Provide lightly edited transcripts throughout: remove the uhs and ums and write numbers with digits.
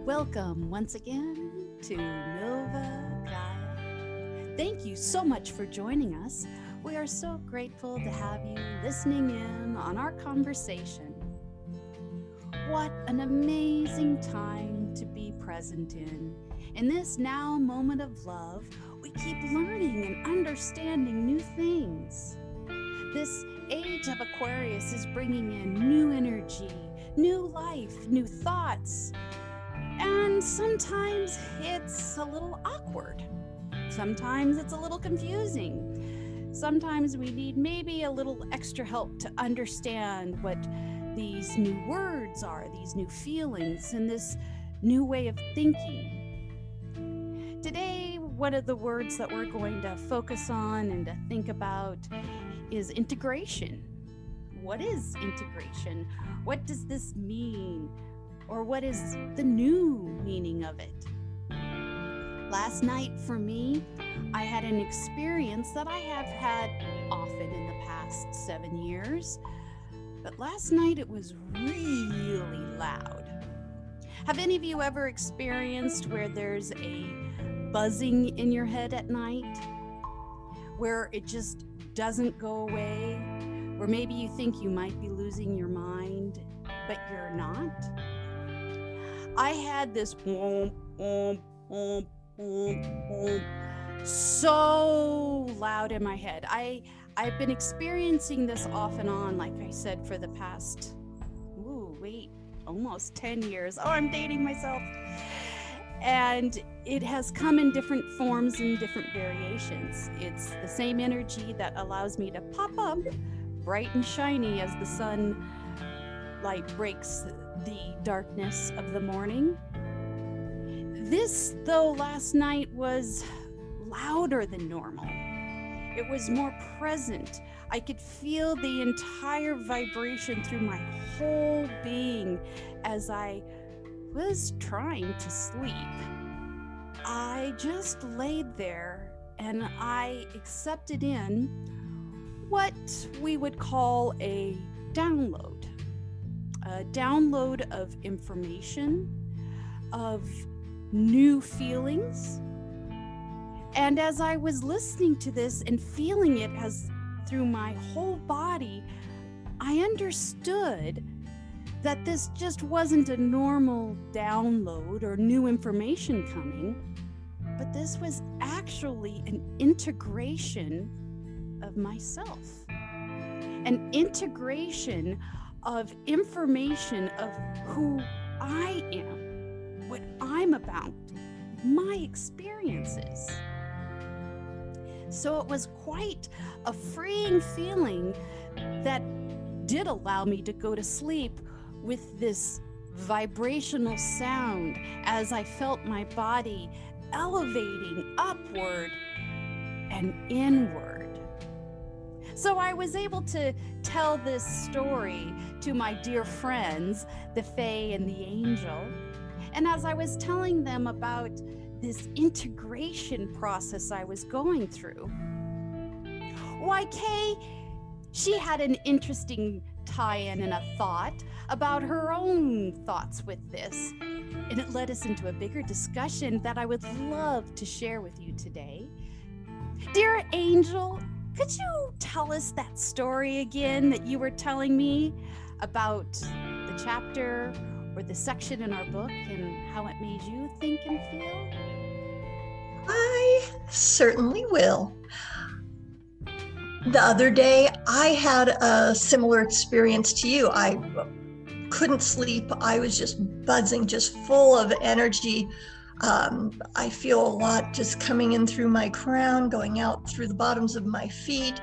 Welcome once again to Nova Gaia. Thank you so much for joining us. We are so grateful to have you listening in on our conversation. What an amazing time to be present in. In this now moment of love, we keep learning and understanding new things. This age of Aquarius is bringing in new energy, new life, new thoughts. And sometimes it's a little awkward. Sometimes it's a little confusing. Sometimes we need maybe a little extra help to understand what these new words are, these new feelings, and this new way of thinking. Today, one of the words that we're going to focus on and to think about is integration. What is integration? What does this mean? Or what is the new meaning of it? Last night for me, I had an experience that I have had often in the past 7 years, but last night it was really loud. Have any of you ever experienced where there's a buzzing in your head at night? Where it just doesn't go away? Where maybe you think you might be losing your mind, but you're not? I had this so loud in my head. I've been experiencing this off and on, like I said, for the past, almost 10 years. Oh, I'm dating myself. And it has come in different forms and different variations. It's the same energy that allows me to pop up bright and shiny as the sunlight breaks the darkness of the morning. This, though, last night was louder than normal. It was more present. I could feel the entire vibration through my whole being as I was trying to sleep. I just laid there and I accepted in what we would call a download of information, of new feelings. And as I was listening to this and feeling it as through my whole body, I understood that this just wasn't a normal download or new information coming, but this was actually an integration of myself, an integration of information of who I am, what I'm about, my experiences. So it was quite a freeing feeling that did allow me to go to sleep with this vibrational sound as I felt my body elevating upward and inward. So I was able to tell this story to my dear friends, the Fae and the Angel. And as I was telling them about this integration process I was going through, why, Kay, she had an interesting tie-in and a thought about her own thoughts with this. And it led us into a bigger discussion that I would love to share with you today. Dear Angel, could you tell us that story again that you were telling me about the chapter or the section in our book and how it made you think and feel? I certainly will. The other day, I had a similar experience to you. I couldn't sleep. I was just buzzing, just full of energy. I feel a lot just coming in through my crown, going out through the bottoms of my feet.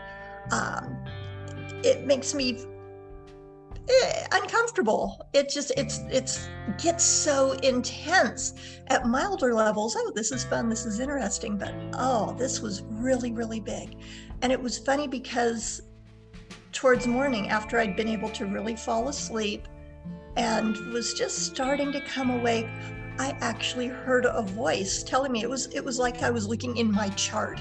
It makes me uncomfortable. It gets so intense. At milder levels, oh, this is fun, this is interesting, but oh, this was really, really big. And it was funny because towards morning, after I'd been able to really fall asleep and was just starting to come awake, I actually heard a voice telling me, it was like I was looking in my chart,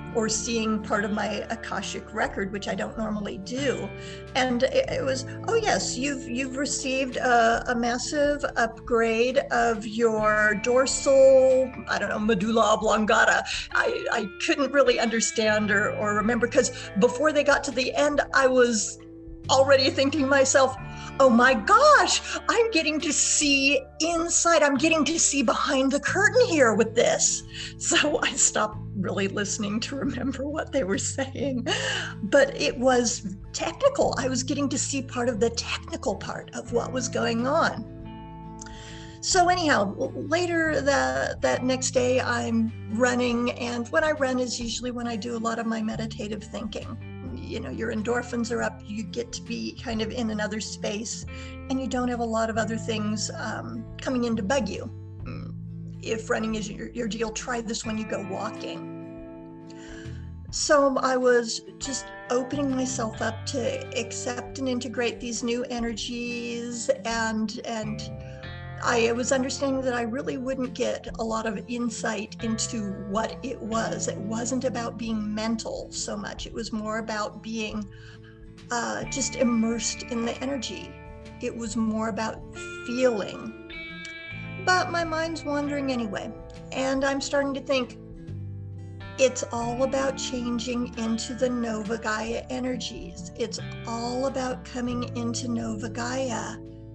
or seeing part of my Akashic record, which I don't normally do. And it was, oh yes, you've received a massive upgrade of your dorsal, I don't know, medulla oblongata. I couldn't really understand or remember, because before they got to the end, I was already thinking to myself, oh my gosh, I'm getting to see inside. I'm getting to see behind the curtain here with this. So I stopped really listening to remember what they were saying. But it was technical. I was getting to see part of the technical part of what was going on. So anyhow, later that next day, I'm running. And when I run is usually when I do a lot of my meditative thinking. You know, your endorphins are up, you get to be kind of in another space, and you don't have a lot of other things coming in to bug you. If running is your deal, try this when you go walking. So I was just opening myself up to accept and integrate these new energies, and I was understanding that I really wouldn't get a lot of insight into what it was. It wasn't about being mental so much. It was more about being just immersed in the energy. It was more about feeling. But my mind's wandering anyway. And I'm starting to think it's all about changing into the Nova Gaia energies. It's all about coming into Nova Gaia.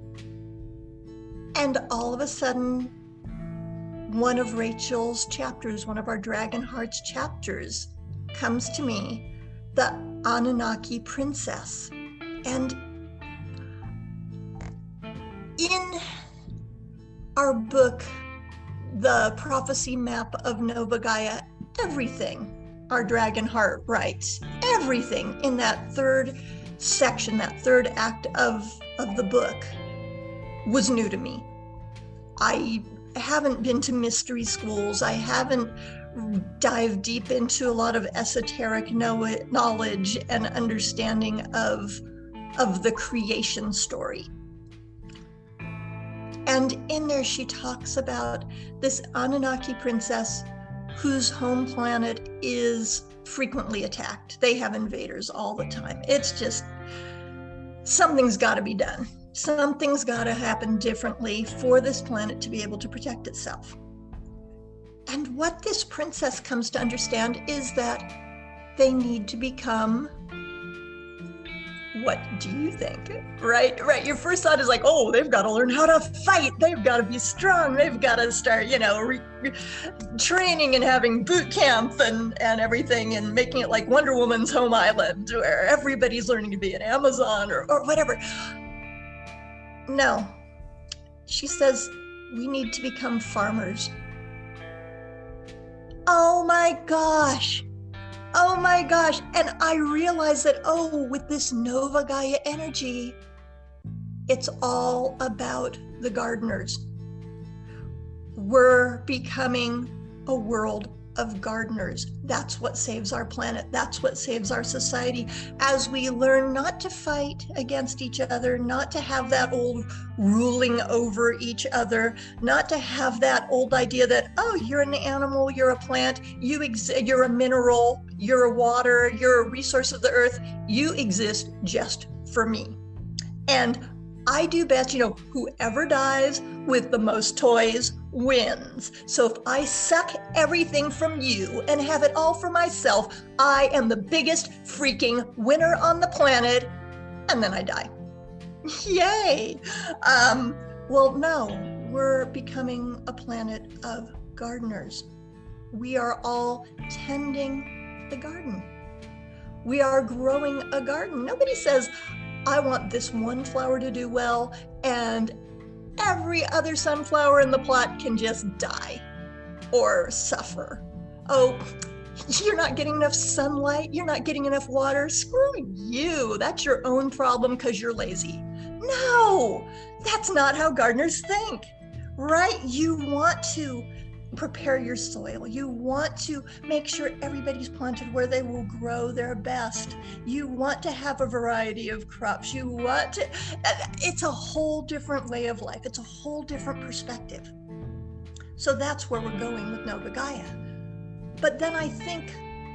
And all of a sudden, one of Rachel's chapters, one of our Dragon Hearts chapters, comes to me, the Anunnaki Princess. And in our book, The Prophecy Map of Nova Gaia, everything our Dragon Heart writes, everything in that third section, that third act of the book, was new to me. I haven't been to mystery schools. I haven't dived deep into a lot of esoteric knowledge and understanding of the creation story. And in there, she talks about this Anunnaki princess whose home planet is frequently attacked. They have invaders all the time. It's just, something's got to be done. Something's got to happen differently for this planet to be able to protect itself. And what this princess comes to understand is that they need to become, what do you think? Right? Your first thought is like, oh, they've got to learn how to fight. They've got to be strong. They've got to start, training and having boot camp and everything, and making it like Wonder Woman's home island where everybody's learning to be an Amazon or whatever. No, she says we need to become farmers. Oh my gosh. And I realized that, with this Nova Gaia energy, it's all about the gardeners. We're becoming a world of gardeners. That's what saves our planet. That's what saves our society. As we learn not to fight against each other, not to have that old ruling over each other, not to have that old idea that, you're an animal, you're a plant, you're a mineral, you're a water, you're a resource of the earth, you exist just for me. And I do bet, whoever dies with the most toys wins. So if I suck everything from you and have it all for myself, I am the biggest freaking winner on the planet, and then I die. Yay! Well, no, we're becoming a planet of gardeners. We are all tending the garden. We are growing a garden. Nobody says, I want this one flower to do well, and every other sunflower in the plot can just die or suffer. Oh, you're not getting enough sunlight, you're not getting enough water, screw you. That's your own problem because you're lazy. No, that's not how gardeners think, right? You want to prepare your soil. You want to make sure everybody's planted where they will grow their best. You want to have a variety of crops. You want to, it's a whole different way of life. It's a whole different perspective. So that's where we're going with Nova Gaia. But then I think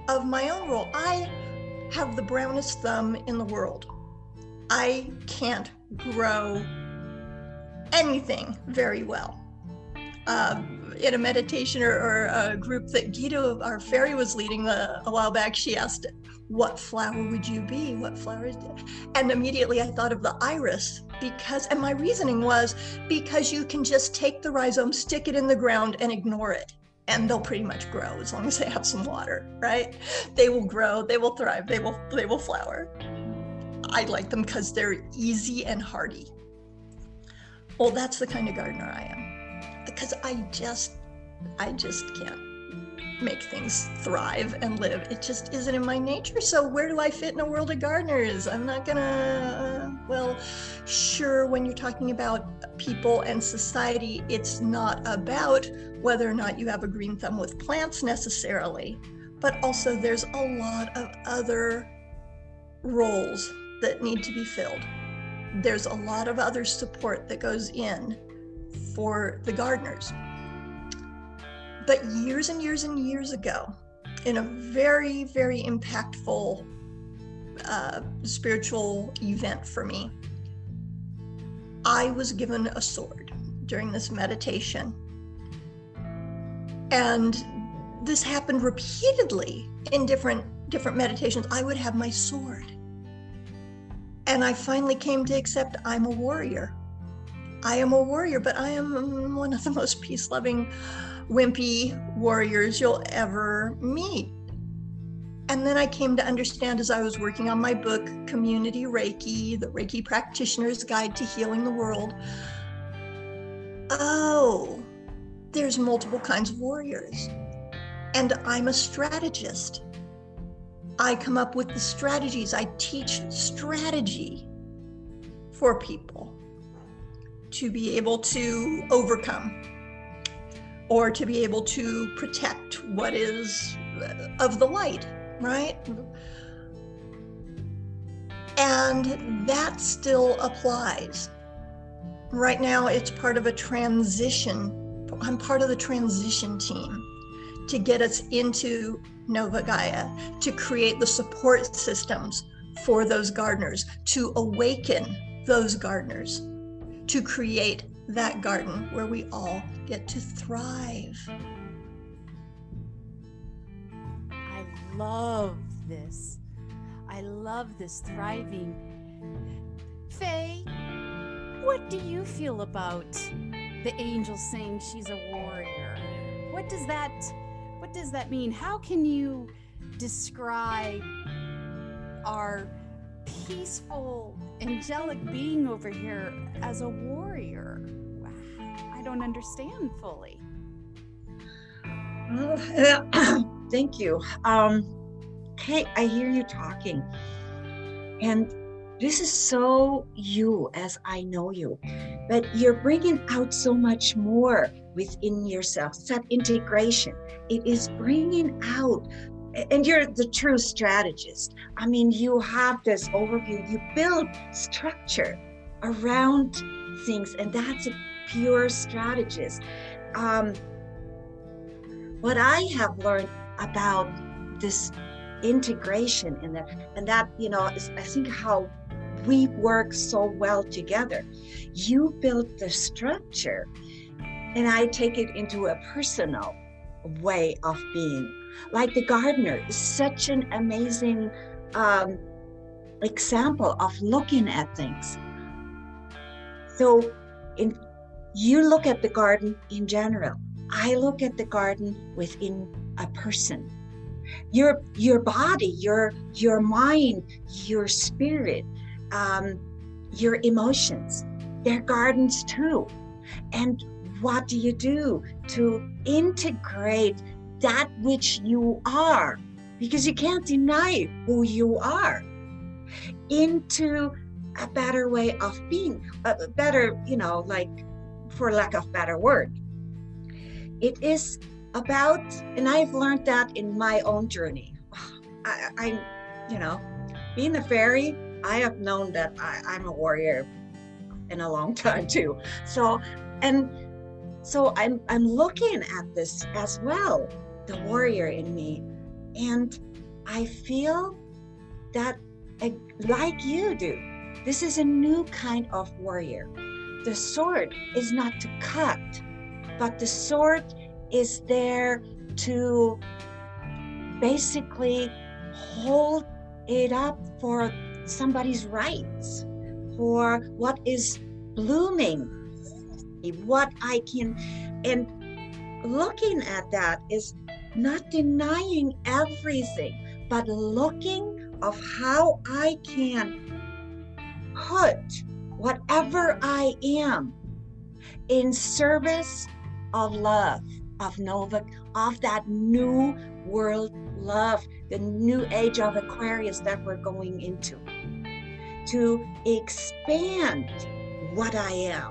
of my own role. I have the brownest thumb in the world. I can't grow anything very well. In a meditation or a group that Guido, our fairy, was leading a while back, she asked, what flower would you be? What flower is it? And immediately I thought of the iris, and my reasoning was because you can just take the rhizome, stick it in the ground and ignore it. And they'll pretty much grow as long as they have some water, right? They will grow, they will thrive, they will flower. I like them because they're easy and hardy. Well, that's the kind of gardener I am, because I just can't make things thrive and live. It just isn't in my nature. So where do I fit in a world of gardeners? I'm not gonna, well, sure, when you're talking about people and society, it's not about whether or not you have a green thumb with plants necessarily, but also there's a lot of other roles that need to be filled. There's a lot of other support that goes in for the gardeners. But years and years and years ago, in a very, very impactful spiritual event for me, I was given a sword during this meditation. And this happened repeatedly in different meditations. I would have my sword. And I finally came to accept I'm a warrior. I am a warrior, but I am one of the most peace-loving, wimpy warriors you'll ever meet. And then I came to understand as I was working on my book, Community Reiki, the Reiki Practitioner's Guide to Healing the World. Oh, there's multiple kinds of warriors. And I'm a strategist. I come up with the strategies. I teach strategy for people to be able to overcome or to be able to protect what is of the light, right? And that still applies. Right now, it's part of a transition. I'm part of the transition team to get us into Nova Gaia, to create the support systems for those gardeners, to awaken those gardeners, to create that garden where we all get to thrive. I love this. I love this thriving. Faye, what do you feel about the angel saying she's a warrior? What does that mean? How can you describe our peaceful, angelic being over here as a warrior? I don't understand fully. Thank you. Kate, I hear you talking, and this is so you as I know you, but you're bringing out so much more within yourself. It's that integration. It is bringing out, and you're the true strategist. I mean, you have this overview, you build structure around things, and that's a pure strategist. What I have learned about this integration and that, you know, is I think how we work so well together. You build the structure, and I take it into a personal way of being. Like the gardener is such an amazing example of looking at things. So you look at the garden in general. I look at the garden within a person. Your body, your mind, your spirit, your emotions, they're gardens too. And what do you do to integrate that which you are, because you can't deny who you are, into a better way of being, a better, you know, like, for lack of better word. It is about, and I've learned that in my own journey. I you know, being a fairy, I have known that I'm a warrior in a long time too. So I'm looking at this as well, the warrior in me. And I feel that, like you do, this is a new kind of warrior. The sword is not to cut, but the sword is there to basically hold it up for somebody's rights, for what is blooming, what I can, and looking at that is not denying everything, but looking of how I can put whatever I am in service of love, of Nova, of that new world love, the new age of Aquarius that we're going into, to expand what I am.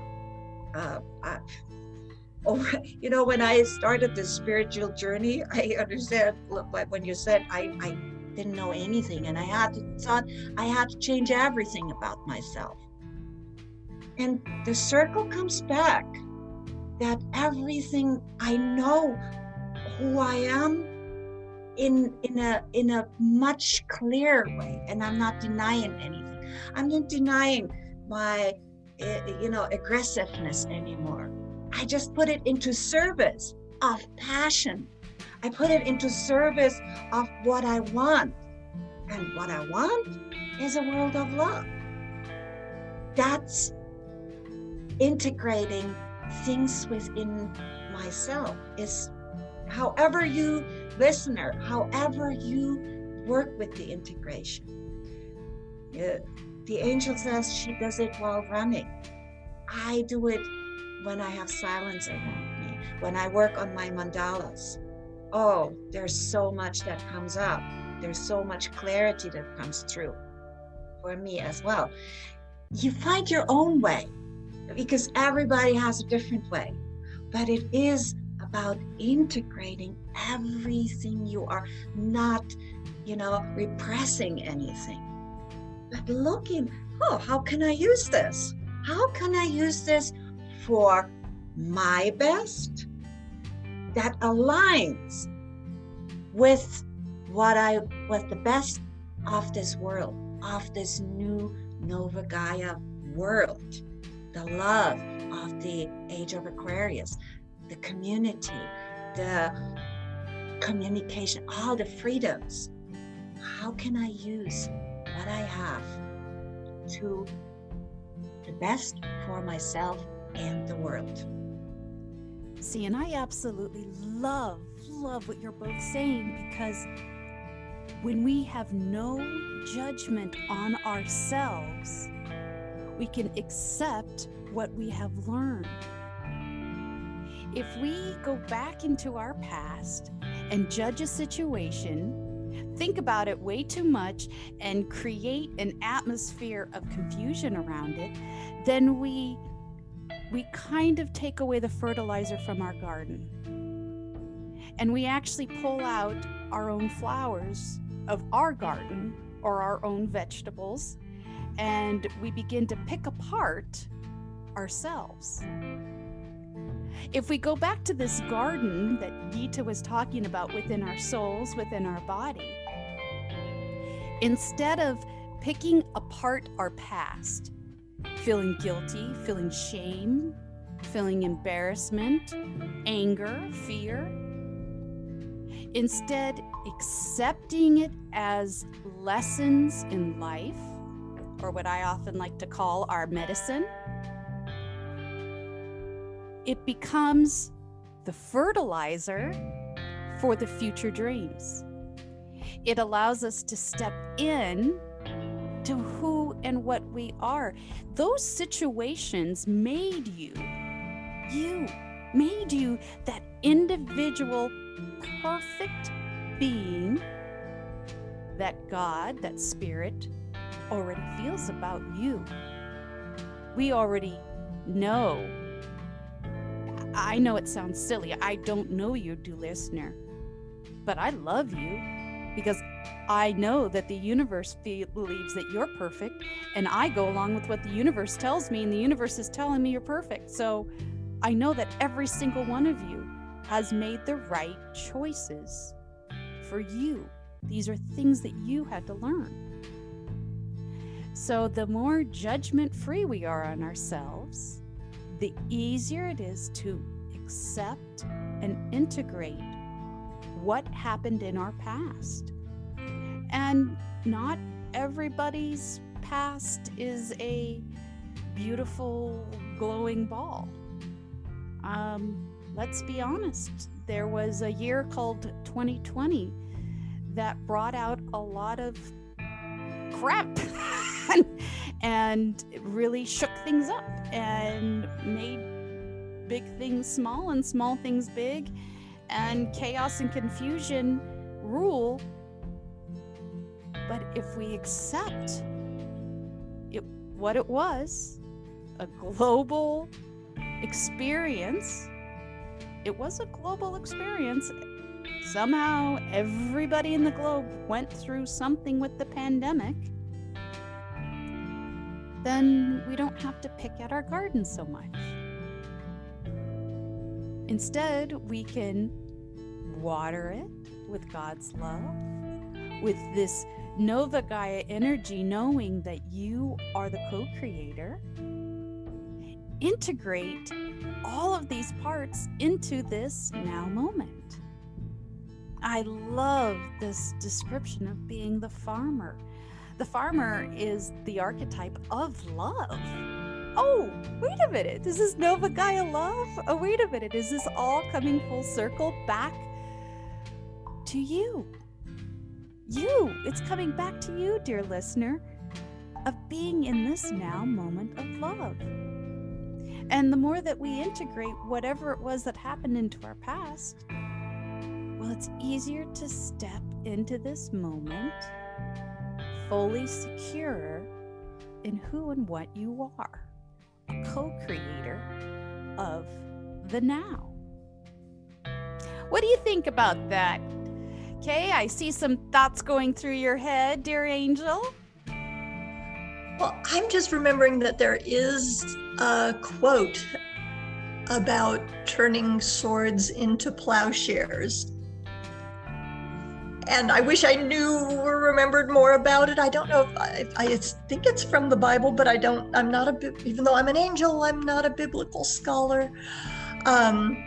When I started this spiritual journey, I understand when you said I didn't know anything, and I thought I had to change everything about myself. And the circle comes back that everything I know who I am in a much clearer way, and I'm not denying anything. I'm not denying my aggressiveness anymore. I just put it into service of passion. I put it into service of what I want. And what I want is a world of love. That's integrating things within myself. Is however you, listener, however you work with the integration. The angel says she does it while running. I do it when I have silence around me, when I work on my mandalas. Oh, there's so much that comes up. There's so much clarity that comes through for me as well. You find your own way, because everybody has a different way, but it is about integrating everything you are, not, repressing anything, but looking, how can I use this? How can I use this for my best that aligns with with the best of this world, of this new Nova Gaia world, the love of the age of Aquarius, the community, the communication, all the freedoms. How can I use what I have to the best for myself and the world? See, and I absolutely love what you're both saying, because when we have no judgment on ourselves, we can accept what we have learned. If we go back into our past and judge a situation, think about it way too much, and create an atmosphere of confusion around it, then we kind of take away the fertilizer from our garden. And we actually pull out our own flowers of our garden, or our own vegetables, and we begin to pick apart ourselves. If we go back to this garden that Gita was talking about within our souls, within our body, instead of picking apart our past, feeling guilty, feeling shame, feeling embarrassment, anger, fear, instead accepting it as lessons in life, or what I often like to call our medicine, it becomes the fertilizer for the future dreams. It allows us to step in to who and what we are. Those situations made you that individual perfect being that God, that spirit already feels about you. We already know. I know it sounds silly. I don't know you, dear listener, but I love you, because I know that the universe believes that you're perfect, and I go along with what the universe tells me, and the universe is telling me you're perfect. So I know that every single one of you has made the right choices for you These are things that you had to learn. So the more judgment-free we are on ourselves, the easier it is to accept and integrate what happened in our past. And not everybody's past is a beautiful, glowing ball. Let's be honest. There was a year called 2020 that brought out a lot of crap and it really shook things up and made big things small and small things big, and chaos and confusion rule. But if we accept it, what it was, a global experience, it was a global experience. Somehow everybody in the globe went through something with the pandemic. Then we don't have to pick at our garden so much. Instead, we can water it with God's love, with this Nova Gaia energy, knowing that you are the co-creator. Integrate all of these parts into this now moment. I love this description of being the farmer. The farmer is the archetype of love. Oh, wait a minute. Is this Nova Gaia love? Oh, wait a minute. Is this all coming full circle back to you? It's coming back to you, dear listener, of being in this now moment of love. And the more that we integrate whatever it was that happened into our past, well, it's easier to step into this moment fully secure in who and what you are, a co-creator of the now. What do you think about that? Okay, I see some thoughts going through your head, dear angel. Well, I'm just remembering that there is a quote about turning swords into plowshares. And I wish I knew or remembered more about it. I don't know if I think it's from the Bible, but I'm not even though I'm an angel, I'm not a biblical scholar. But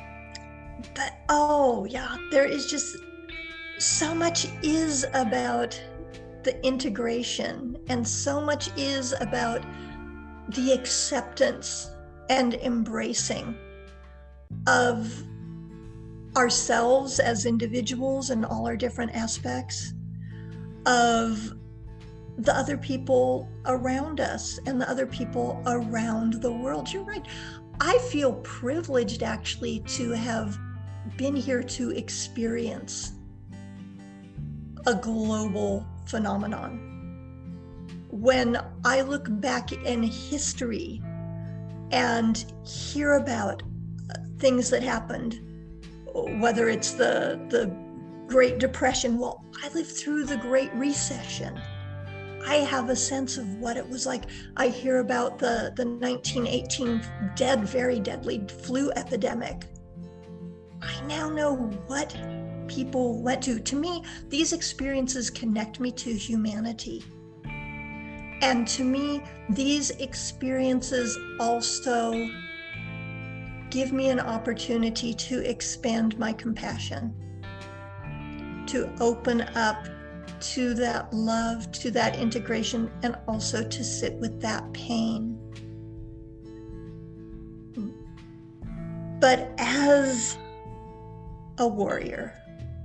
oh yeah, there is just so much is about the integration, and so much is about the acceptance and embracing of ourselves as individuals and all our different aspects, of the other people around us and the other people around the world. You're right. I feel privileged actually to have been here to experience a global phenomenon. When I look back in history and hear about things that happened, whether it's the Great Depression, well, I lived through the Great Recession. I have a sense of what it was like. I hear about the 1918 very deadly flu epidemic. I now know what people went to. To me, these experiences connect me to humanity. And to me, these experiences also give me an opportunity to expand my compassion, to open up to that love, to that integration, and also to sit with that pain. But as a warrior,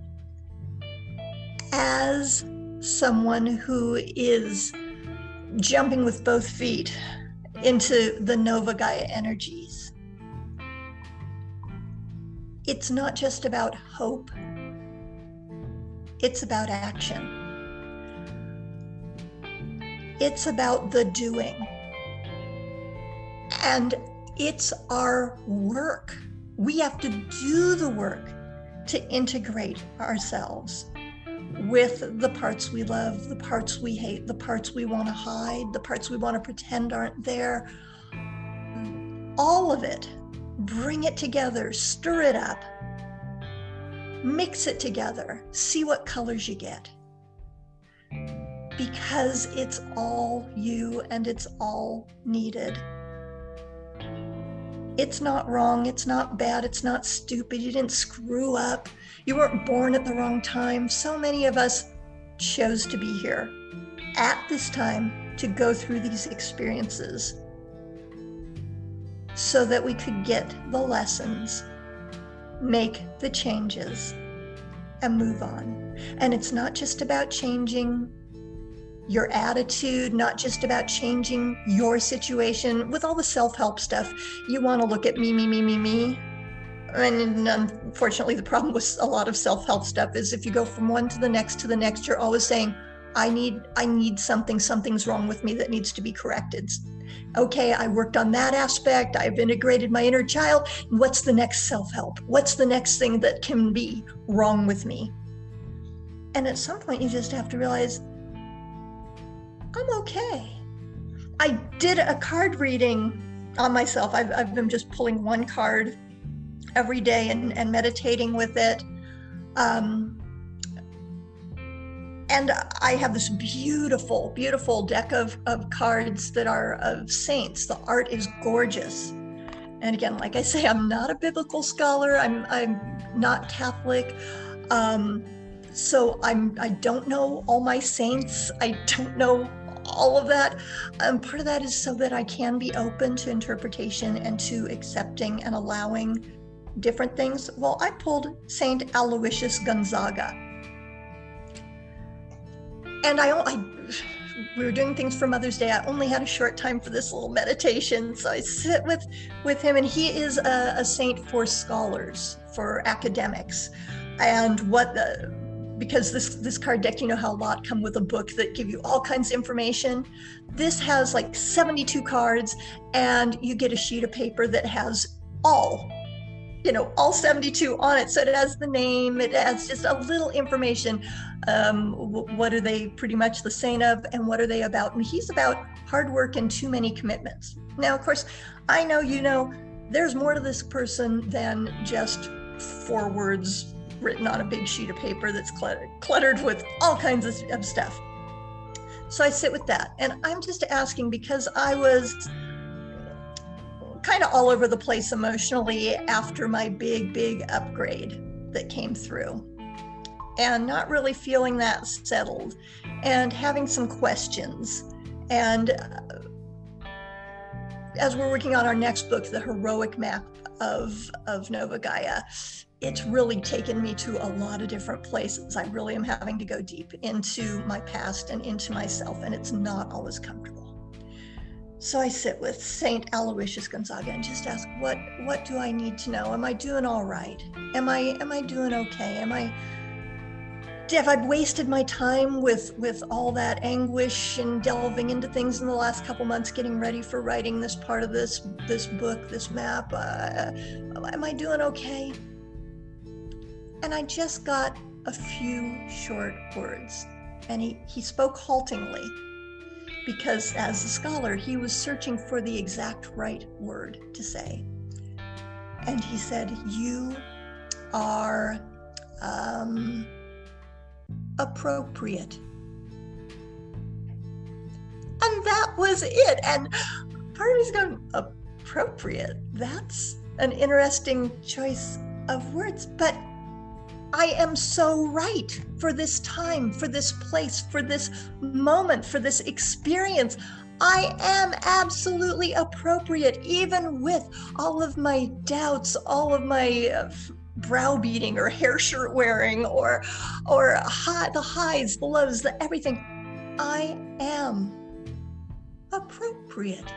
as someone who is jumping with both feet into the Nova Gaia energies, it's not just about hope, it's about action. It's about the doing. And it's our work. We have to do the work to integrate ourselves with the parts we love, the parts we hate, the parts we want to hide, the parts we want to pretend aren't there. All of it. Bring it together, stir it up. Mix it together. See what colors you get. Because it's all you and it's all needed. It's not wrong, it's not bad, it's not stupid, you didn't screw up, you weren't born at the wrong time. So many of us chose to be here at this time to go through these experiences so that we could get the lessons, make the changes, and move on. And it's not just about changing your attitude, not just about changing your situation. With all the self-help stuff, you want to look at me. And unfortunately, the problem with a lot of self-help stuff is if you go from one to the next, you're always saying, I need something, something's wrong with me that needs to be corrected. Okay, I worked on that aspect, I've integrated my inner child. What's the next self-help? What's the next thing that can be wrong with me? And at some point, you just have to realize, I'm okay. I did a card reading on myself. I've been just pulling one card every day and meditating with it. And I have this beautiful, beautiful deck of cards that are of saints. The art is gorgeous. And again, like I say, I'm not a biblical scholar. I'm not Catholic. So I don't know all my saints. I don't know all of that. Part of that is so that I can be open to interpretation and to accepting and allowing different things. Well, I pulled Saint Aloysius Gonzaga. And we were doing things for Mother's Day. I only had a short time for this little meditation. So I sit with him, and he is a saint for scholars, for academics. And because this card deck, you know how a lot come with a book that give you all kinds of information. This has like 72 cards, and you get a sheet of paper that has all 72 on it. So it has the name, it has just a little information. What are they pretty much the saint of, and what are they about? And he's about hard work and too many commitments. Now, of course, I know, there's more to this person than just 4 words written on a big sheet of paper that's cluttered with all kinds of stuff. So I sit with that, and I'm just asking, because I was kind of all over the place emotionally after my big upgrade that came through, and not really feeling that settled, and having some questions. And as we're working on our next book, The Heroic Map of Nova Gaia, it's really taken me to a lot of different places. I really am having to go deep into my past and into myself, and it's not always comfortable. So I sit with Saint Aloysius Gonzaga and just ask, what do I need to know? Am I doing all right? Am I doing okay? Have I wasted my time with all that anguish and delving into things in the last couple months, getting ready for writing this part of this book, this map? Am I doing okay? And I just got a few short words, and he spoke haltingly, because as a scholar, he was searching for the exact right word to say. And he said, "You are appropriate." And that was it. And part of me's going, appropriate? That's an interesting choice of words, but I am so right for this time, for this place, for this moment, for this experience. I am absolutely appropriate, even with all of my doubts, all of my browbeating or hair shirt wearing, or the highs, the lows, the everything. I am appropriate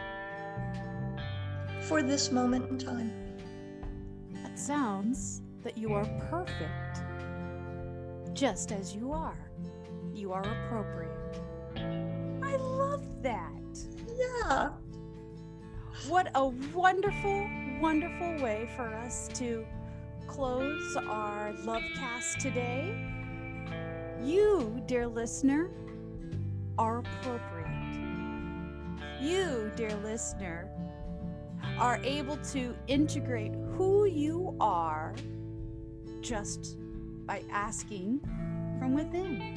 for this moment in time. That sounds that you are perfect, just as you are. You are appropriate. I love that. Yeah. What a wonderful, wonderful way for us to close our Lovecast today. You, dear listener, are appropriate. You, dear listener, are able to integrate who you are just by asking from within.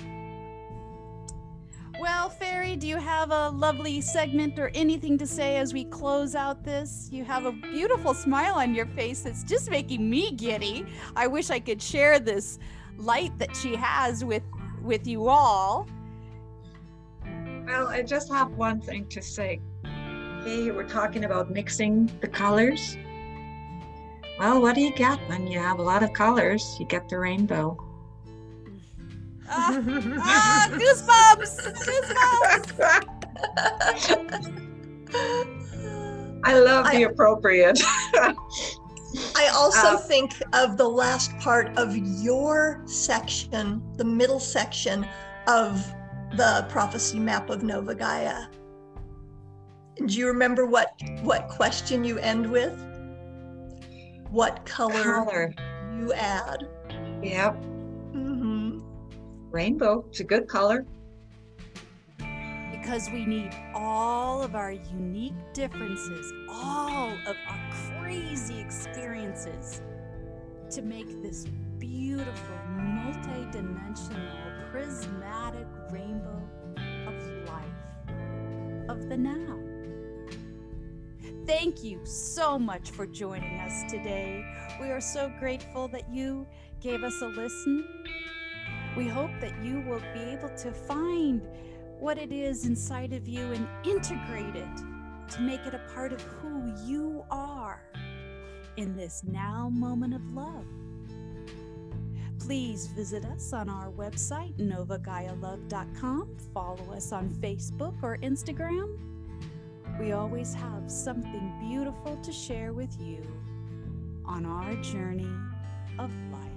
Well, Fairy, do you have a lovely segment or anything to say as we close out this? You have a beautiful smile on your face that's just making me giddy. I wish I could share this light that she has with you all. Well, I just have one thing to say. Okay, we're talking about mixing the colors. Well, what do you get when you have a lot of colors? You get the rainbow. Goosebumps! I love the appropriate. I also think of the last part of your section, the middle section of the prophecy map of Nova Gaia. Do you remember what question you end with? What color you add? Yep. Mm-hmm. Rainbow, it's a good color. Because we need all of our unique differences, all of our crazy experiences to make this beautiful, multi-dimensional, prismatic rainbow of life, of the now. Thank you so much for joining us today. We are so grateful that you gave us a listen. We hope that you will be able to find what it is inside of you and integrate it to make it a part of who you are in this now moment of love. Please visit us on our website, novagaialove.com. Follow us on Facebook or Instagram. We always have something beautiful to share with you on our journey of life.